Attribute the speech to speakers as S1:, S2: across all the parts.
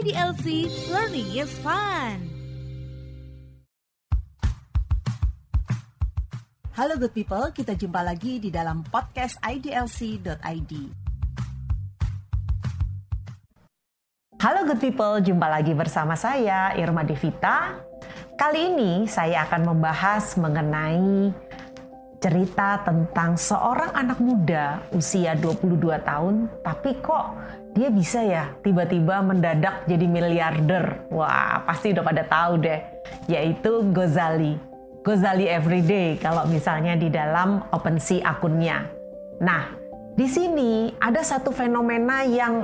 S1: IDLC, learning is fun.
S2: Halo good people, kita jumpa lagi di dalam podcast idlc.id. Halo good people, jumpa lagi bersama saya Irma Devita. Kali ini saya akan membahas mengenai cerita tentang seorang anak muda usia 22 tahun, tapi kok dia bisa ya tiba-tiba mendadak jadi miliarder. Wah, pasti udah pada tahu deh, yaitu Ghazali Everyday kalau misalnya di dalam OpenSea akunnya. Nah, di sini ada satu fenomena yang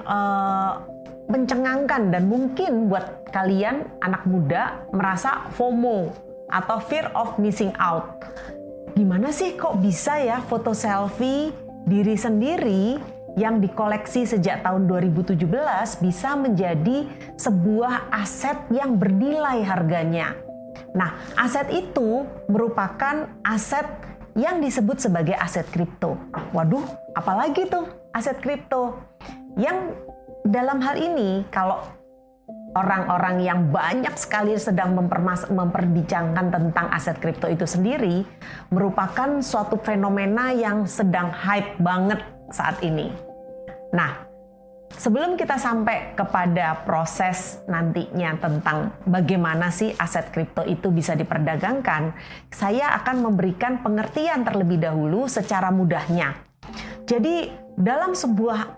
S2: mencengangkan dan mungkin buat kalian anak muda merasa FOMO atau fear of missing out. Gimana sih kok bisa ya foto selfie diri sendiri yang dikoleksi sejak tahun 2017 bisa menjadi sebuah aset yang bernilai harganya. Nah, aset itu merupakan aset yang disebut sebagai aset kripto. Waduh, apalagi tuh aset kripto? Yang dalam hal ini, kalau orang-orang yang banyak sekali sedang memperbincangkan tentang aset kripto itu sendiri, merupakan suatu fenomena yang sedang hype banget saat ini. Nah, sebelum kita sampai kepada proses nantinya tentang bagaimana sih aset kripto itu bisa diperdagangkan, saya akan memberikan pengertian terlebih dahulu secara mudahnya. Jadi, dalam sebuah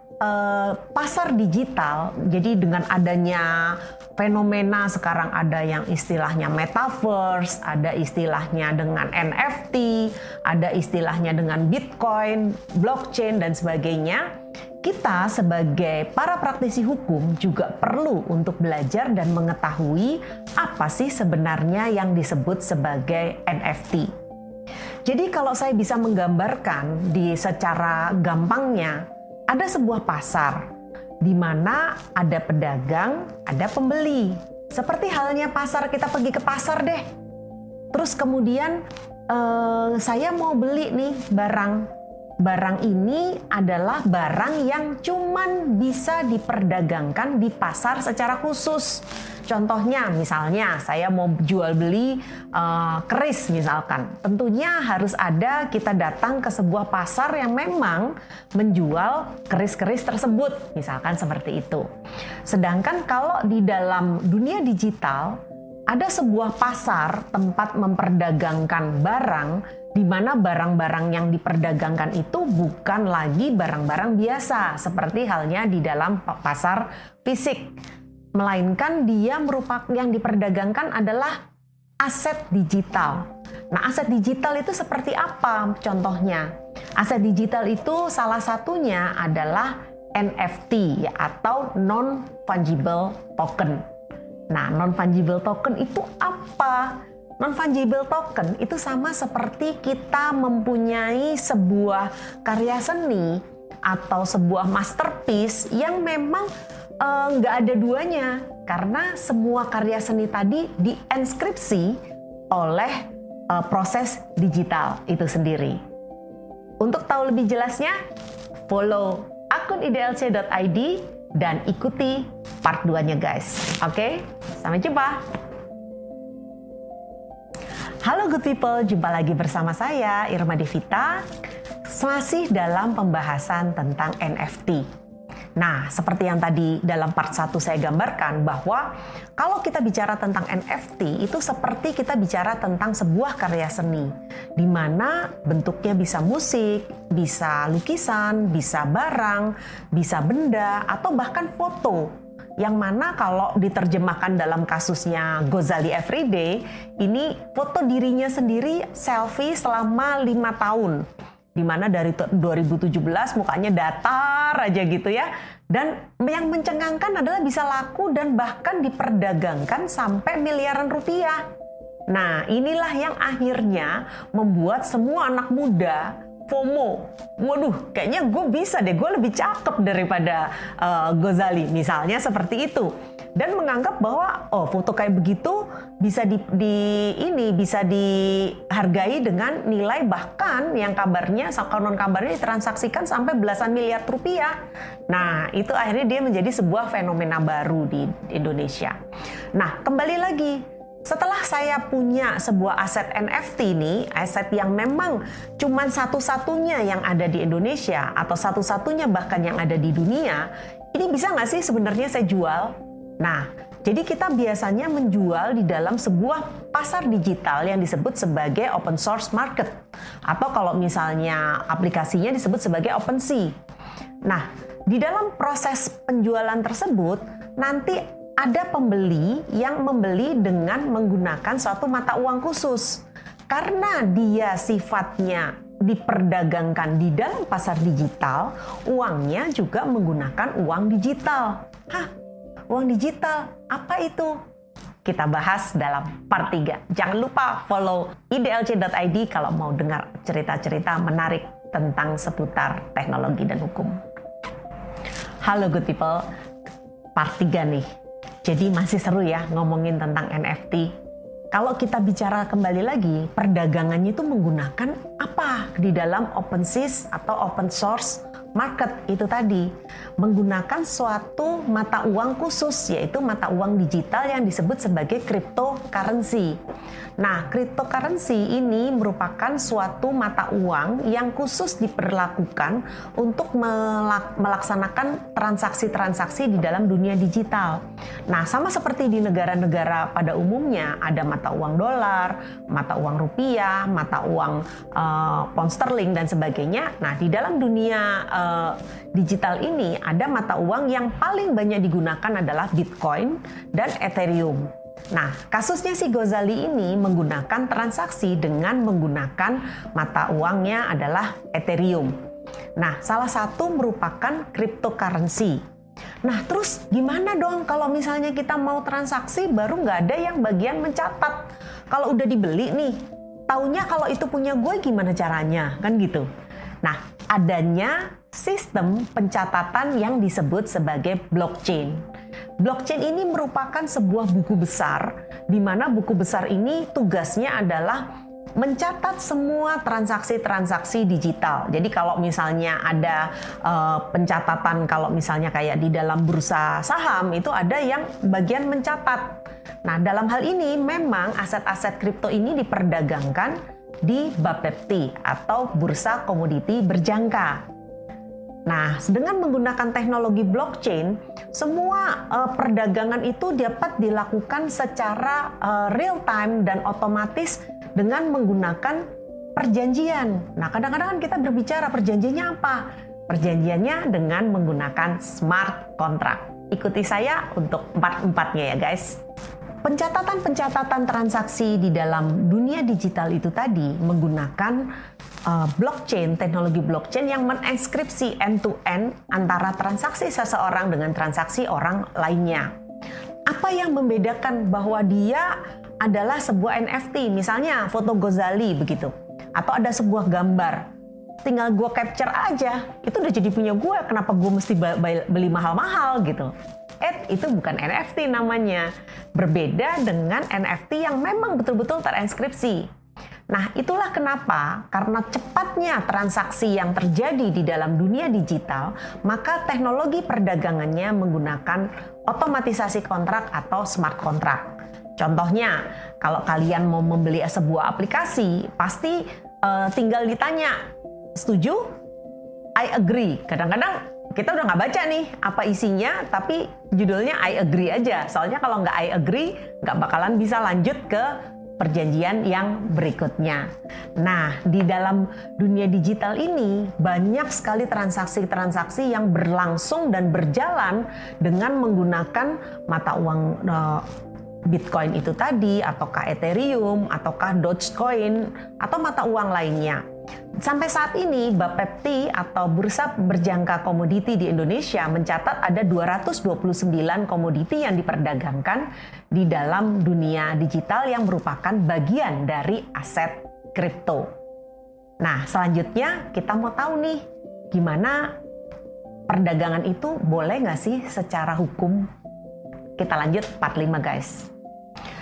S2: pasar digital, jadi dengan adanya fenomena sekarang ada yang istilahnya metaverse, ada istilahnya dengan NFT, ada istilahnya dengan Bitcoin, blockchain dan sebagainya. Kita sebagai para praktisi hukum juga perlu untuk belajar dan mengetahui apa sih sebenarnya yang disebut sebagai NFT. Jadi kalau saya bisa menggambarkan secara gampangnya, ada sebuah pasar di mana ada pedagang, ada pembeli. Seperti halnya pasar, kita pergi ke pasar deh. Terus kemudian saya mau beli nih barang. Barang ini adalah barang yang cuman bisa diperdagangkan di pasar secara khusus. Contohnya misalnya saya mau jual beli keris misalkan. Tentunya harus ada kita datang ke sebuah pasar yang memang menjual keris-keris tersebut. Misalkan seperti itu. Sedangkan kalau di dalam dunia digital ada sebuah pasar tempat memperdagangkan barang di mana barang-barang yang diperdagangkan itu bukan lagi barang-barang biasa seperti halnya di dalam pasar fisik, melainkan dia merupakan yang diperdagangkan adalah aset digital. Nah, aset digital itu seperti apa contohnya? Aset digital itu salah satunya adalah NFT atau non-fungible token. Nah, non-fungible token itu apa? Non-fungible token itu sama seperti kita mempunyai sebuah karya seni atau sebuah masterpiece yang memang nggak ada duanya, karena semua karya seni tadi dienskripsi oleh proses digital itu sendiri. Untuk tahu lebih jelasnya, follow akun idlc.id dan ikuti part 2-nya guys. Oke, sampai jumpa. Halo good people, jumpa lagi bersama saya Irma Devita, masih dalam pembahasan tentang NFT. Nah, seperti yang tadi dalam part 1 saya gambarkan bahwa kalau kita bicara tentang NFT itu seperti kita bicara tentang sebuah karya seni, di mana bentuknya bisa musik, bisa lukisan, bisa barang, bisa benda, atau bahkan foto. Yang mana kalau diterjemahkan dalam kasusnya Ghazali Everyday, ini foto dirinya sendiri selfie selama 5 tahun. Dimana dari 2017 mukanya datar aja gitu ya. Dan yang mencengangkan adalah bisa laku dan bahkan diperdagangkan sampai miliaran rupiah. Nah, inilah yang akhirnya membuat semua anak muda FOMO. Waduh, kayaknya gue bisa deh, gue lebih cakep daripada Ghazali. Misalnya seperti itu. Dan menganggap bahwa foto kayak begitu bisa dihargai dengan nilai bahkan yang kabarnya konon kabarnya ditransaksikan sampai belasan miliar rupiah. Nah, itu akhirnya dia menjadi sebuah fenomena baru di Indonesia. Nah, kembali lagi, setelah saya punya sebuah aset NFT ini, aset yang memang cuman satu-satunya yang ada di Indonesia atau satu-satunya bahkan yang ada di dunia, ini bisa nggak sih sebenarnya saya jual? Nah, jadi kita biasanya menjual di dalam sebuah pasar digital yang disebut sebagai open source market. Atau kalau misalnya aplikasinya disebut sebagai OpenSea. Nah, di dalam proses penjualan tersebut, nanti ada pembeli yang membeli dengan menggunakan suatu mata uang khusus. Karena dia sifatnya diperdagangkan di dalam pasar digital, uangnya juga menggunakan uang digital. Uang digital, apa itu? Kita bahas dalam part 3. Jangan lupa follow idlc.id kalau mau dengar cerita-cerita menarik tentang seputar teknologi dan hukum. Halo good people, part 3 nih. Jadi masih seru ya ngomongin tentang NFT. Kalau kita bicara kembali lagi, perdagangannya itu menggunakan apa di dalam OpenSea atau open source market itu tadi, menggunakan suatu mata uang khusus, yaitu mata uang digital yang disebut sebagai cryptocurrency. Nah, cryptocurrency ini merupakan suatu mata uang yang khusus diperlakukan untuk melaksanakan transaksi-transaksi di dalam dunia digital. Nah, sama seperti di negara-negara pada umumnya, ada mata uang dolar, mata uang rupiah, mata uang pound sterling dan sebagainya. Nah, di dalam dunia digital ini ada mata uang yang paling banyak digunakan adalah Bitcoin dan Ethereum. Nah, kasusnya si Ghazali ini menggunakan transaksi dengan menggunakan mata uangnya adalah Ethereum. Nah, salah satu merupakan cryptocurrency. Nah, terus gimana dong kalau misalnya kita mau transaksi baru nggak ada yang bagian mencatat? Kalau udah dibeli nih, taunya kalau itu punya gue gimana caranya? Kan gitu. Nah, adanya sistem pencatatan yang disebut sebagai blockchain. Blockchain ini merupakan sebuah buku besar, di mana buku besar ini tugasnya adalah mencatat semua transaksi-transaksi digital. Jadi kalau misalnya ada pencatatan, kalau misalnya kayak di dalam bursa saham, itu ada yang bagian mencatat. Nah, dalam hal ini memang aset-aset kripto ini diperdagangkan di Bapepti atau Bursa Komoditi Berjangka. Nah, dengan menggunakan teknologi blockchain, semua perdagangan itu dapat dilakukan secara real time dan otomatis dengan menggunakan perjanjian. Nah, kadang-kadang kan kita berbicara perjanjiannya apa? Perjanjiannya dengan menggunakan smart contract. Ikuti saya untuk empat-empatnya ya guys. Pencatatan transaksi di dalam dunia digital itu tadi menggunakan blockchain, teknologi blockchain yang menenskripsi end-to-end antara transaksi seseorang dengan transaksi orang lainnya. Apa yang membedakan bahwa dia adalah sebuah NFT, misalnya foto Ghazali begitu, atau ada sebuah gambar, tinggal gue capture aja, itu udah jadi punya gue, kenapa gue mesti beli mahal-mahal gitu. Itu bukan NFT namanya, berbeda dengan NFT yang memang betul-betul terenskripsi. Nah, itulah kenapa, karena cepatnya transaksi yang terjadi di dalam dunia digital, maka teknologi perdagangannya menggunakan otomatisasi kontrak atau smart contract. Contohnya, kalau kalian mau membeli sebuah aplikasi, pasti tinggal ditanya, setuju? I agree. Kadang-kadang kita udah nggak baca nih apa isinya, tapi judulnya I agree aja. Soalnya kalau nggak I agree, nggak bakalan bisa lanjut ke perjanjian yang berikutnya. Nah, di dalam dunia digital ini banyak sekali transaksi-transaksi yang berlangsung dan berjalan dengan menggunakan mata uang Bitcoin itu tadi, ataukah Ethereum, ataukah Dogecoin, atau mata uang lainnya. Sampai saat ini, Bapepti atau Bursa Berjangka Komoditi di Indonesia mencatat ada 229 komoditi yang diperdagangkan di dalam dunia digital yang merupakan bagian dari aset kripto. Nah, selanjutnya kita mau tahu nih, gimana perdagangan itu boleh nggak sih secara hukum? Kita lanjut part 5 guys.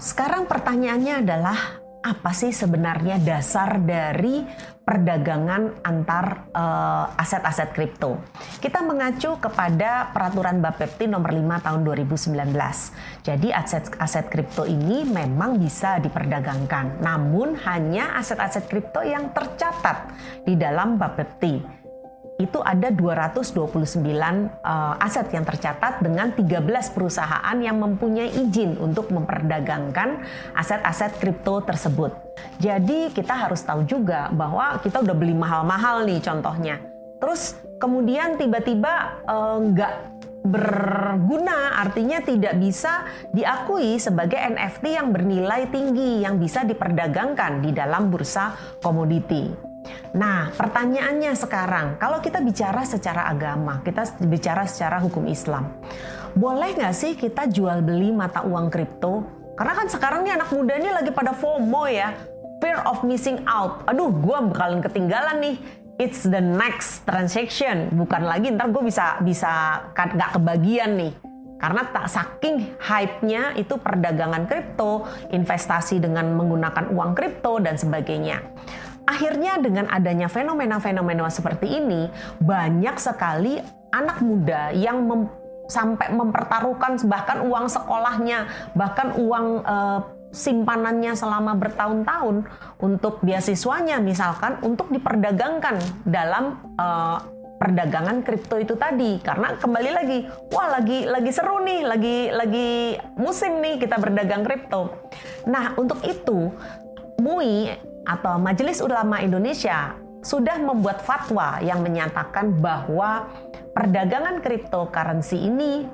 S2: Sekarang pertanyaannya adalah, apa sih sebenarnya dasar dari perdagangan antar aset-aset kripto? Kita mengacu kepada peraturan Bapepti nomor 5 tahun 2019. Jadi aset-aset kripto ini memang bisa diperdagangkan, namun hanya aset-aset kripto yang tercatat di dalam Bapepti. Itu ada 229 aset yang tercatat dengan 13 perusahaan yang mempunyai izin untuk memperdagangkan aset-aset kripto tersebut. Jadi kita harus tahu juga bahwa kita udah beli mahal-mahal nih contohnya. Terus kemudian tiba-tiba nggak berguna, artinya tidak bisa diakui sebagai NFT yang bernilai tinggi yang bisa diperdagangkan di dalam bursa komoditi. Nah, pertanyaannya sekarang, kalau kita bicara secara agama, kita bicara secara hukum Islam, boleh nggak sih kita jual beli mata uang kripto? Karena kan sekarang nih anak muda ini lagi pada FOMO ya, fear of missing out. Aduh, gue bakalan ketinggalan nih. It's the next transaction, bukan lagi ntar gue bisa nggak kebagian nih. Karena tak saking hype-nya itu perdagangan kripto, investasi dengan menggunakan uang kripto dan sebagainya. Akhirnya dengan adanya fenomena-fenomena seperti ini, banyak sekali anak muda yang sampai mempertaruhkan bahkan uang sekolahnya, bahkan uang simpanannya selama bertahun-tahun untuk beasiswanya misalkan, untuk diperdagangkan dalam perdagangan kripto itu tadi. Karena kembali lagi, wah lagi seru nih, lagi musim nih kita berdagang kripto. Nah, untuk itu MUI atau Majelis Ulama Indonesia sudah membuat fatwa yang menyatakan bahwa perdagangan cryptocurrency ini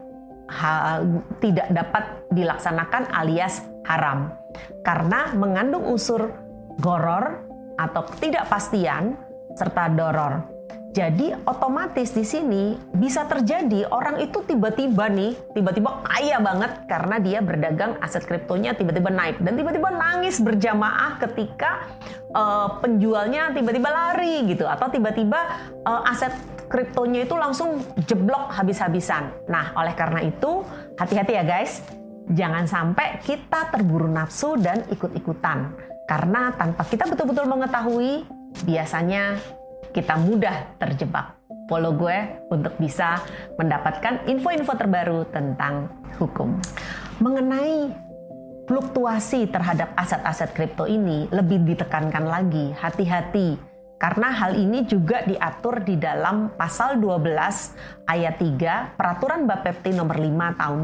S2: tidak dapat dilaksanakan alias haram karena mengandung unsur gharar atau ketidakpastian serta doror. Jadi otomatis di sini bisa terjadi orang itu tiba-tiba kaya banget karena dia berdagang aset kriptonya tiba-tiba naik dan tiba-tiba nangis berjamaah ketika penjualnya tiba-tiba lari gitu, atau tiba-tiba aset kriptonya itu langsung jeblok habis-habisan. Nah, oleh karena itu hati-hati ya guys, jangan sampai kita terburu nafsu dan ikut-ikutan karena tanpa kita betul-betul mengetahui biasanya kita mudah terjebak. Follow gue untuk bisa mendapatkan info-info terbaru tentang hukum. Mengenai fluktuasi terhadap aset-aset kripto ini lebih ditekankan lagi, hati-hati. Karena hal ini juga diatur di dalam pasal 12 ayat 3 Peraturan Bapepti nomor 5 tahun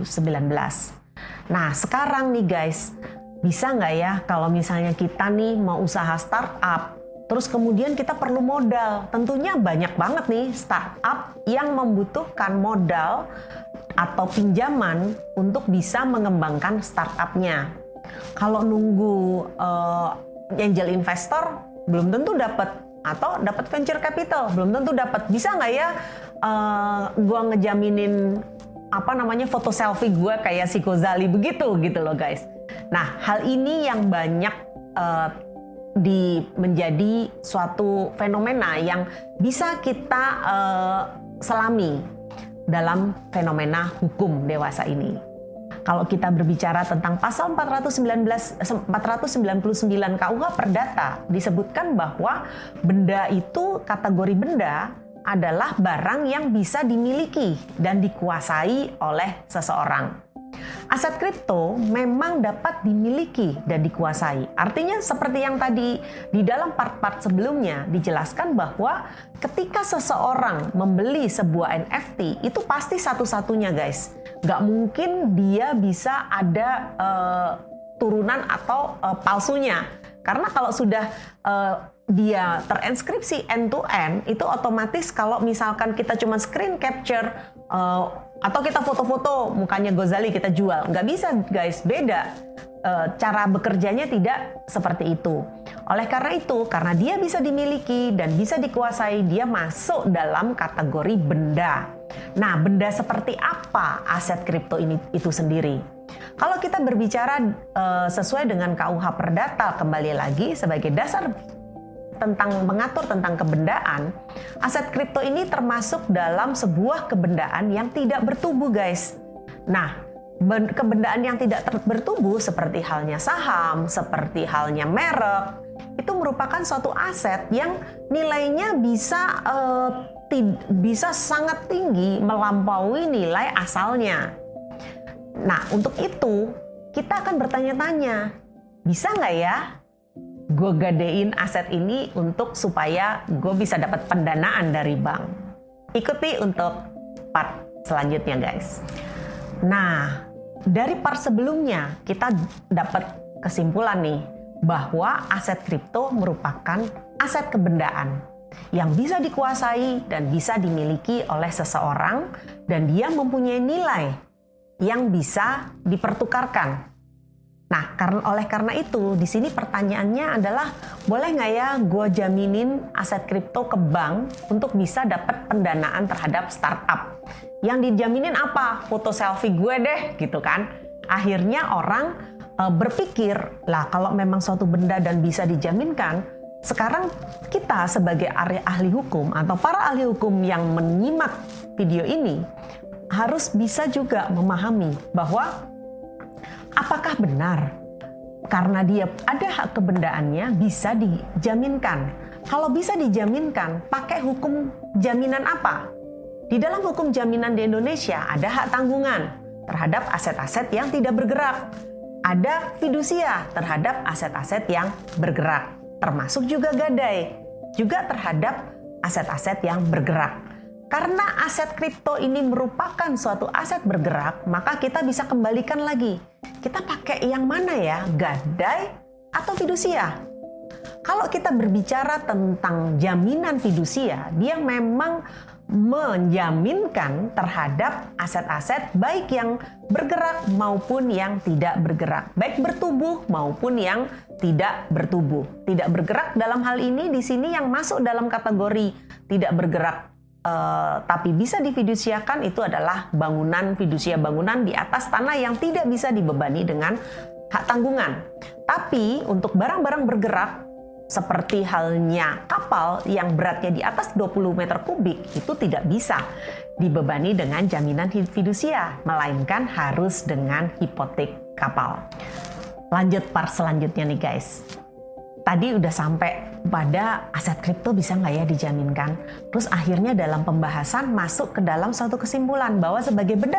S2: 2019. Nah, sekarang nih guys, bisa nggak ya kalau misalnya kita nih mau usaha startup, terus kemudian kita perlu modal. Tentunya banyak banget nih startup yang membutuhkan modal atau pinjaman untuk bisa mengembangkan startupnya. Kalau nunggu angel investor belum tentu dapat, atau dapat venture capital belum tentu dapat. Bisa nggak ya gue ngejaminin foto selfie gue kayak si Ghazali begitu gitu loh guys. Nah, hal ini yang banyak menjadi suatu fenomena yang bisa kita selami dalam fenomena hukum dewasa ini. Kalau kita berbicara tentang pasal 499 KUH Perdata, disebutkan bahwa benda itu, kategori benda adalah barang yang bisa dimiliki dan dikuasai oleh seseorang. Aset kripto memang dapat dimiliki dan dikuasai. Artinya seperti yang tadi di dalam part-part sebelumnya dijelaskan bahwa ketika seseorang membeli sebuah NFT, itu pasti satu-satunya guys. Nggak mungkin dia bisa ada turunan atau palsunya. Karena kalau sudah dia terinskripsi end to end, itu otomatis kalau misalkan kita cuma screen capture atau kita foto-foto mukanya Ghazali kita jual, nggak bisa guys, beda. Cara bekerjanya tidak seperti itu. Oleh karena itu, karena dia bisa dimiliki dan bisa dikuasai, dia masuk dalam kategori benda. Nah, benda seperti apa aset kripto ini itu sendiri? Kalau kita berbicara sesuai dengan KUH Perdata, kembali lagi sebagai dasar tentang mengatur tentang kebendaan, aset kripto ini termasuk dalam sebuah kebendaan yang tidak bertubuh guys. Nah, kebendaan yang tidak bertumbuh seperti halnya saham, seperti halnya merek, itu merupakan suatu aset yang nilainya bisa sangat tinggi melampaui nilai asalnya. Nah, untuk itu kita akan bertanya-tanya, bisa nggak ya gue gadein aset ini supaya gue bisa dapat pendanaan dari bank? Ikuti untuk part selanjutnya, guys. Nah, dari part sebelumnya kita dapat kesimpulan nih bahwa aset kripto merupakan aset kebendaan yang bisa dikuasai dan bisa dimiliki oleh seseorang, dan dia mempunyai nilai yang bisa dipertukarkan. Nah, oleh karena itu di sini pertanyaannya adalah, boleh nggak ya gue jaminin aset kripto ke bank untuk bisa dapat pendanaan terhadap startup? Yang dijaminin apa? Foto selfie gue deh, gitu kan. Akhirnya orang berpikir, lah kalau memang suatu benda dan bisa dijaminkan, sekarang kita sebagai ahli hukum atau para ahli hukum yang menyimak video ini harus bisa juga memahami bahwa apakah benar karena dia ada hak kebendaannya bisa dijaminkan. Kalau bisa dijaminkan, pakai hukum jaminan apa? Di dalam hukum jaminan di Indonesia ada hak tanggungan terhadap aset-aset yang tidak bergerak. Ada fidusia terhadap aset-aset yang bergerak. Termasuk juga gadai, juga terhadap aset-aset yang bergerak. Karena aset kripto ini merupakan suatu aset bergerak, maka kita bisa kembalikan lagi. Kita pakai yang mana ya? Gadai atau fidusia? Kalau kita berbicara tentang jaminan fidusia, dia memang menjaminkan terhadap aset-aset baik yang bergerak maupun yang tidak bergerak, baik bertubuh maupun yang tidak bertubuh. Tidak bergerak dalam hal ini di sini yang masuk dalam kategori tidak bergerak tapi bisa difidusiakan itu adalah bangunan, fidusia bangunan di atas tanah yang tidak bisa dibebani dengan hak tanggungan. Tapi untuk barang-barang bergerak seperti halnya kapal yang beratnya di atas 20 meter kubik itu tidak bisa dibebani dengan jaminan fidusia, melainkan harus dengan hipotek kapal. Lanjut part selanjutnya nih guys. Tadi udah sampai pada aset kripto bisa nggak ya dijaminkan? Terus akhirnya dalam pembahasan masuk ke dalam suatu kesimpulan bahwa sebagai benda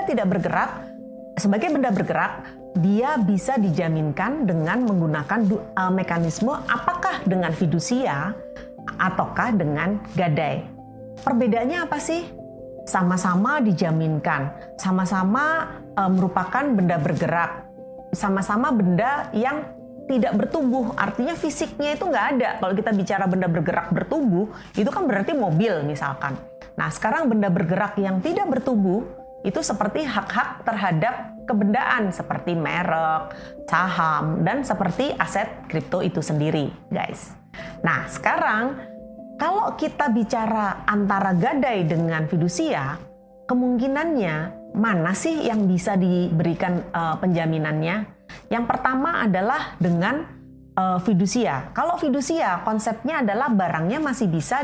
S2: bergerak, dia bisa dijaminkan dengan menggunakan mekanisme apakah dengan fidusia ataukah dengan gadai. Perbedaannya apa sih? Sama-sama dijaminkan, sama-sama merupakan benda bergerak, sama-sama benda yang tidak bertubuh, artinya fisiknya itu nggak ada. Kalau kita bicara benda bergerak bertubuh, itu kan berarti mobil misalkan. Nah sekarang benda bergerak yang tidak bertubuh, itu seperti hak-hak terhadap kebendaan seperti merek, saham, dan seperti aset kripto itu sendiri, guys. Nah, sekarang kalau kita bicara antara gadai dengan fidusia, kemungkinannya mana sih yang bisa diberikan penjaminannya? Yang pertama adalah dengan fidusia. Kalau fidusia, konsepnya adalah barangnya masih bisa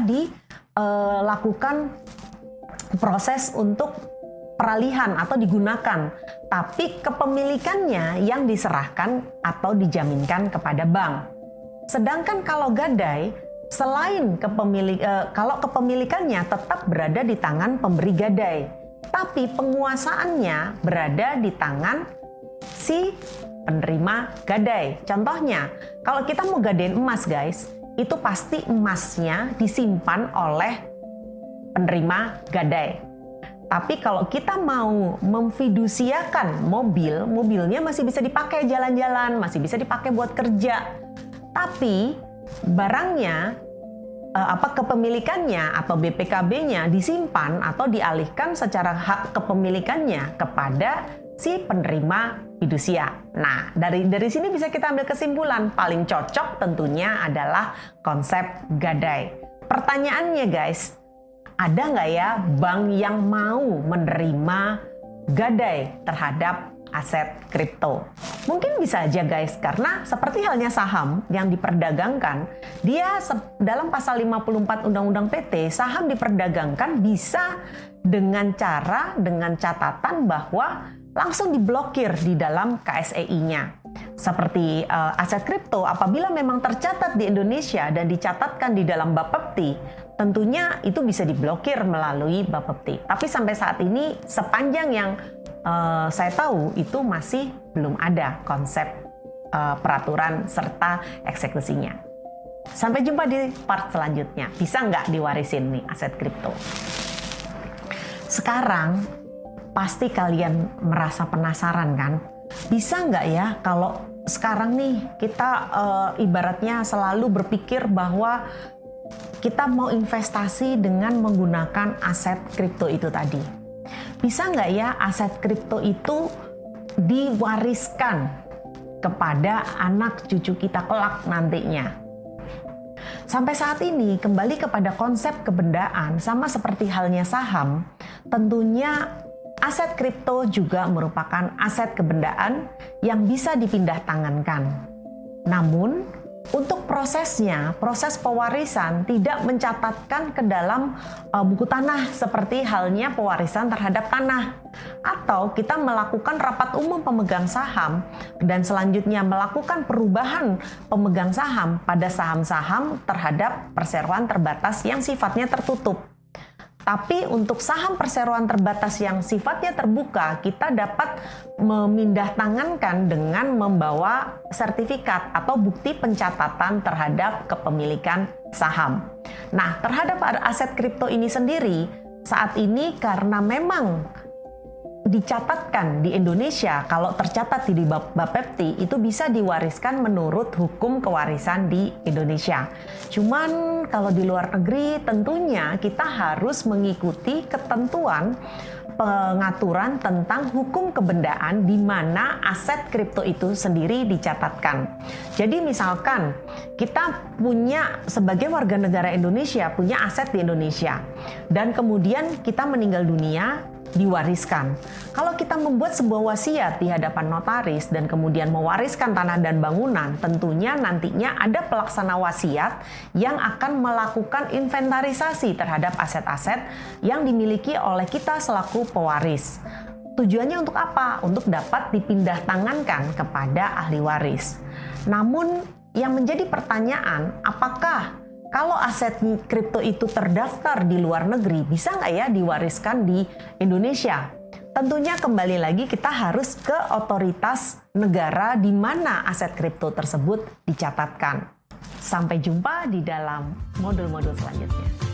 S2: dilakukan proses untuk peralihan atau digunakan, tapi kepemilikannya yang diserahkan atau dijaminkan kepada bank. Sedangkan kalau gadai, selain kalau kepemilikannya tetap berada di tangan pemberi gadai, tapi penguasaannya berada di tangan si penerima gadai. Contohnya, kalau kita mau gadein emas guys, itu pasti emasnya disimpan oleh penerima gadai. Tapi kalau kita mau memfidusiakan mobilnya masih bisa dipakai jalan-jalan, masih bisa dipakai buat kerja. Tapi barangnya, kepemilikannya atau BPKB-nya disimpan atau dialihkan secara hak kepemilikannya kepada si penerima fidusia. Nah, dari sini bisa kita ambil kesimpulan paling cocok tentunya adalah konsep gadai. Pertanyaannya guys, ada nggak ya bank yang mau menerima gadai terhadap aset kripto? Mungkin bisa aja guys, karena seperti halnya saham yang diperdagangkan, dia dalam pasal 54 Undang-Undang PT, saham diperdagangkan bisa dengan catatan bahwa langsung diblokir di dalam KSEI-nya. Seperti aset kripto apabila memang tercatat di Indonesia dan dicatatkan di dalam Bapepti, tentunya itu bisa diblokir melalui Bapepti. Tapi sampai saat ini sepanjang yang saya tahu itu masih belum ada konsep peraturan serta eksekusinya. Sampai jumpa di part selanjutnya. Bisa nggak diwarisin nih aset kripto? Sekarang pasti kalian merasa penasaran kan? Bisa nggak ya kalau sekarang nih kita ibaratnya selalu berpikir bahwa kita mau investasi dengan menggunakan aset kripto itu tadi. Bisa nggak ya aset kripto itu diwariskan kepada anak cucu kita kelak nantinya? Sampai saat ini kembali kepada konsep kebendaan sama seperti halnya saham, tentunya aset kripto juga merupakan aset kebendaan yang bisa dipindah tangankan. Namun, untuk prosesnya, proses pewarisan tidak mencatatkan ke dalam buku tanah seperti halnya pewarisan terhadap tanah. Atau kita melakukan rapat umum pemegang saham dan selanjutnya melakukan perubahan pemegang saham pada saham-saham terhadap perseroan terbatas yang sifatnya tertutup. Tapi untuk saham perseroan terbatas yang sifatnya terbuka, kita dapat memindahtangankan dengan membawa sertifikat atau bukti pencatatan terhadap kepemilikan saham. Nah, terhadap aset kripto ini sendiri, saat ini karena memang dicatatkan di Indonesia, kalau tercatat di Bapepti itu bisa diwariskan menurut hukum kewarisan di Indonesia. Cuman kalau di luar negeri tentunya kita harus mengikuti ketentuan pengaturan tentang hukum kebendaan di mana aset kripto itu sendiri dicatatkan. Jadi misalkan kita punya sebagai warga negara Indonesia punya aset di Indonesia dan kemudian kita meninggal dunia, diwariskan. Kalau kita membuat sebuah wasiat di hadapan notaris dan kemudian mewariskan tanah dan bangunan, tentunya nantinya ada pelaksana wasiat yang akan melakukan inventarisasi terhadap aset-aset yang dimiliki oleh kita selaku pewaris. Tujuannya untuk apa? Untuk dapat dipindah tangankan kepada ahli waris. Namun yang menjadi pertanyaan, apakah kalau aset kripto itu terdaftar di luar negeri, bisa nggak ya diwariskan di Indonesia? Tentunya kembali lagi kita harus ke otoritas negara di mana aset kripto tersebut dicatatkan. Sampai jumpa di dalam modul-modul selanjutnya.